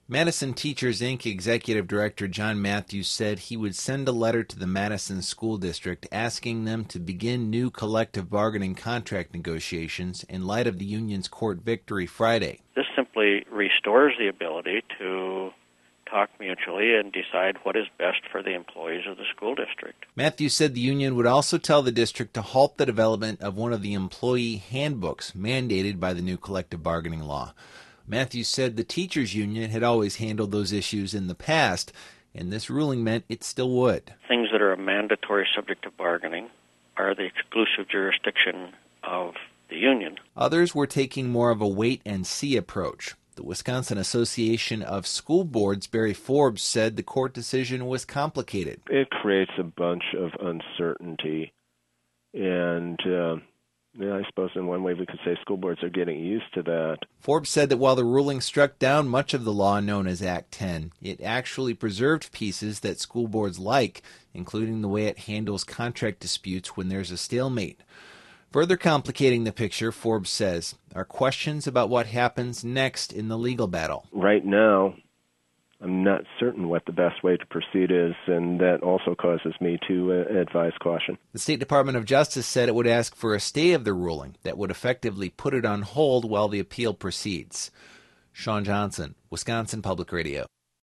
Madison Teachers, Inc. Executive Director John Matthews said he would send a letter to the Madison School District asking them to begin new collective bargaining contract negotiations in light of the union's court victory Friday. This simply restores the ability to talk mutually and decide what is best for the employees of the school district. Matthews said the union would also tell the district to halt the development of one of the employee handbooks mandated by the new collective bargaining law. Matthews said the teachers' union had always handled those issues in the past, and this ruling meant it still would. Things that are a mandatory subject of bargaining are the exclusive jurisdiction of the union. Others were taking more of a wait-and-see approach. The Wisconsin Association of School Boards, Barry Forbes, said the court decision was complicated. It creates a bunch of uncertainty, and I suppose in one way we could say school boards are getting used to that. Forbes said that while the ruling struck down much of the law known as Act 10, it actually preserved pieces that school boards like, including the way it handles contract disputes when there's a stalemate. Further complicating the picture, Forbes says, are questions about what happens next in the legal battle. Right now, I'm not certain what the best way to proceed is, and that also causes me to advise caution. The State Department of Justice said it would ask for a stay of the ruling that would effectively put it on hold while the appeal proceeds. Sean Johnson, Wisconsin Public Radio.